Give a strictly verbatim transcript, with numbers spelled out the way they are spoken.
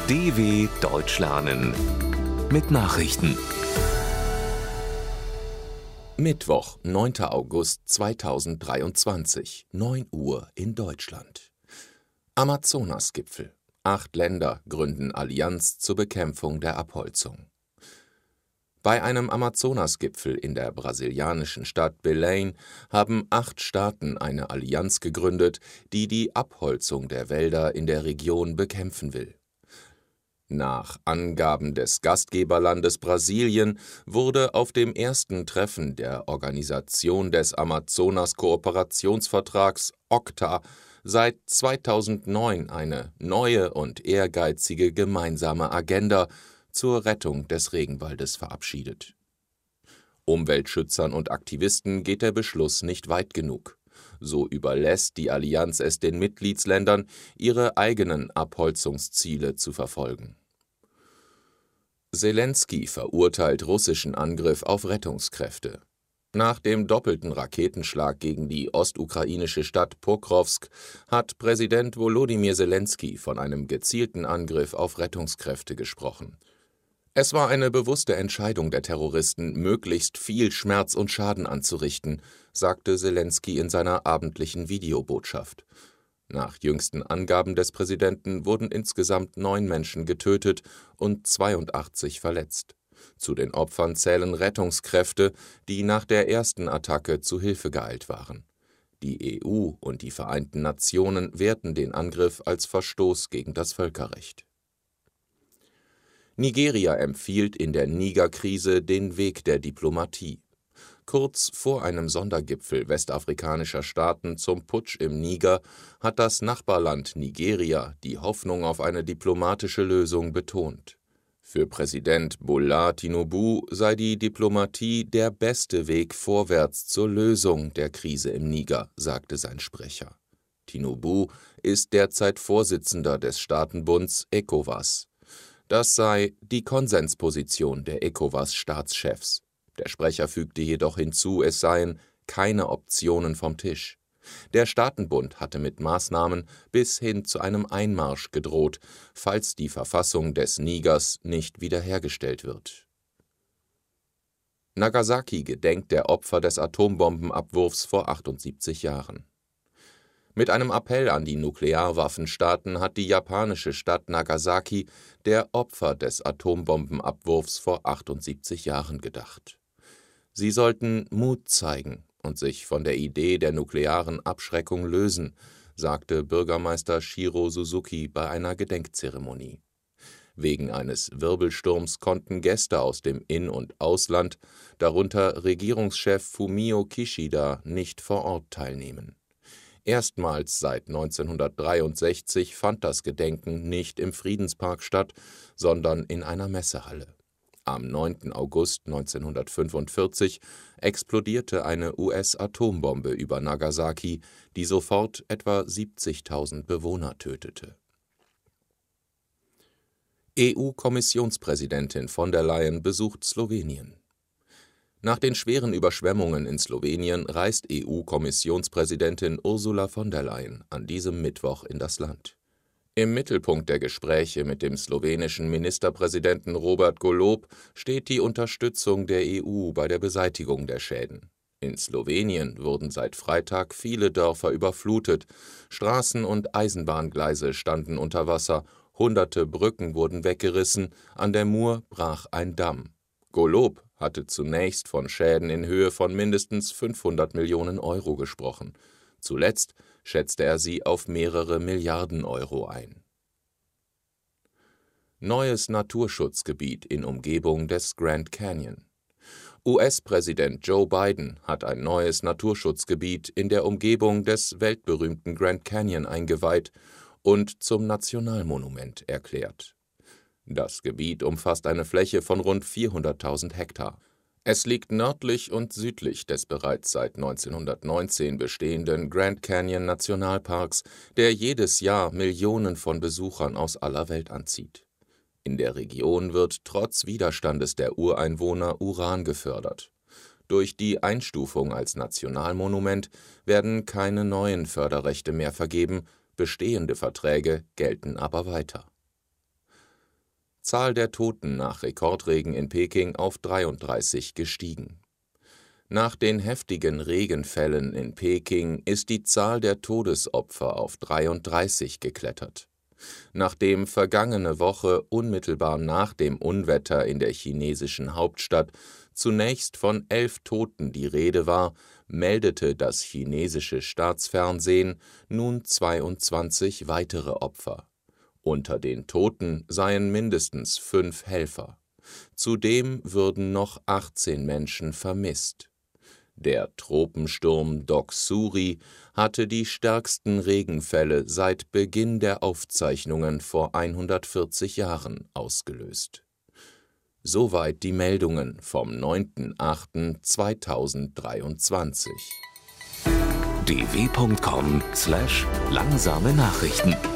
D W Deutsch lernen mit Nachrichten. Mittwoch, neunter August zweitausenddreiundzwanzig, neun Uhr in Deutschland. Amazonasgipfel. Acht Länder gründen Allianz zur Bekämpfung der Abholzung. Bei einem Amazonasgipfel in der brasilianischen Stadt Belém haben acht Staaten eine Allianz gegründet, die die Abholzung der Wälder in der Region bekämpfen will. Nach Angaben des Gastgeberlandes Brasilien wurde auf dem ersten Treffen der Organisation des Amazonas-Kooperationsvertrags O C T A seit zweitausendneun eine neue und ehrgeizige gemeinsame Agenda zur Rettung des Regenwaldes verabschiedet. Umweltschützern und Aktivisten geht der Beschluss nicht weit genug. So überlässt die Allianz es den Mitgliedsländern, ihre eigenen Abholzungsziele zu verfolgen. Selenskyj verurteilt russischen Angriff auf Rettungskräfte. Nach dem doppelten Raketenschlag gegen die ostukrainische Stadt Pokrowsk hat Präsident Volodymyr Selenskyj von einem gezielten Angriff auf Rettungskräfte gesprochen. Es war eine bewusste Entscheidung der Terroristen, möglichst viel Schmerz und Schaden anzurichten, sagte Selenskyj in seiner abendlichen Videobotschaft. Nach jüngsten Angaben des Präsidenten wurden insgesamt neun Menschen getötet und zweiundachtzig verletzt. Zu den Opfern zählen Rettungskräfte, die nach der ersten Attacke zu Hilfe geeilt waren. Die E U und die Vereinten Nationen werten den Angriff als Verstoß gegen das Völkerrecht. Nigeria empfiehlt in der Niger-Krise den Weg der Diplomatie. Kurz vor einem Sondergipfel westafrikanischer Staaten zum Putsch im Niger hat das Nachbarland Nigeria die Hoffnung auf eine diplomatische Lösung betont. Für Präsident Bola Tinubu sei die Diplomatie der beste Weg vorwärts zur Lösung der Krise im Niger, sagte sein Sprecher. Tinubu ist derzeit Vorsitzender des Staatenbunds ECOWAS. Das sei die Konsensposition der ECOWAS-Staatschefs. Der Sprecher fügte jedoch hinzu, es seien keine Optionen vom Tisch. Der Staatenbund hatte mit Maßnahmen bis hin zu einem Einmarsch gedroht, falls die Verfassung des Nigers nicht wiederhergestellt wird. Nagasaki gedenkt der Opfer des Atombombenabwurfs vor achtundsiebzig Jahren. Mit einem Appell an die Nuklearwaffenstaaten hat die japanische Stadt Nagasaki der Opfer des Atombombenabwurfs vor achtundsiebzig Jahren gedacht. Sie sollten Mut zeigen und sich von der Idee der nuklearen Abschreckung lösen, sagte Bürgermeister Shiro Suzuki bei einer Gedenkzeremonie. Wegen eines Wirbelsturms konnten Gäste aus dem In- und Ausland, darunter Regierungschef Fumio Kishida, nicht vor Ort teilnehmen. Erstmals seit neunzehnhundertdreiundsechzig fand das Gedenken nicht im Friedenspark statt, sondern in einer Messehalle. Am neunten August neunzehnhundertfünfundvierzig explodierte eine U S-Atombombe über Nagasaki, die sofort etwa siebzigtausend Bewohner tötete. E U-Kommissionspräsidentin von der Leyen besucht Slowenien. Nach den schweren Überschwemmungen in Slowenien reist E U-Kommissionspräsidentin Ursula von der Leyen an diesem Mittwoch in das Land. Im Mittelpunkt der Gespräche mit dem slowenischen Ministerpräsidenten Robert Golob steht die Unterstützung der E U bei der Beseitigung der Schäden. In Slowenien wurden seit Freitag viele Dörfer überflutet, Straßen und Eisenbahngleise standen unter Wasser, hunderte Brücken wurden weggerissen, an der Mur brach ein Damm. Golob hatte zunächst von Schäden in Höhe von mindestens fünfhundert Millionen Euro gesprochen. Zuletzt schätzte er sie auf mehrere Milliarden Euro ein. Neues Naturschutzgebiet in Umgebung des Grand Canyon. U S-Präsident Joe Biden hat ein neues Naturschutzgebiet in der Umgebung des weltberühmten Grand Canyon eingeweiht und zum Nationalmonument erklärt. Das Gebiet umfasst eine Fläche von rund vierhunderttausend Hektar. Es liegt nördlich und südlich des bereits seit neunzehnhundertneunzehn bestehenden Grand Canyon Nationalparks, der jedes Jahr Millionen von Besuchern aus aller Welt anzieht. In der Region wird trotz Widerstandes der Ureinwohner Uran gefördert. Durch die Einstufung als Nationalmonument werden keine neuen Förderrechte mehr vergeben, bestehende Verträge gelten aber weiter. Zahl der Toten nach Rekordregen in Peking auf dreiunddreißig gestiegen. Nach den heftigen Regenfällen in Peking ist die Zahl der Todesopfer auf dreiunddreißig geklettert. Nachdem vergangene Woche unmittelbar nach dem Unwetter in der chinesischen Hauptstadt zunächst von elf Toten die Rede war, meldete das chinesische Staatsfernsehen nun zweiundzwanzig weitere Opfer. Unter den Toten seien mindestens fünf Helfer. Zudem würden noch achtzehn Menschen vermisst. Der Tropensturm Doksuri hatte die stärksten Regenfälle seit Beginn der Aufzeichnungen vor hundertvierzig Jahren ausgelöst. Soweit die Meldungen vom neunten achten zweitausenddreiundzwanzig. d w punkt com slash langsame Nachrichten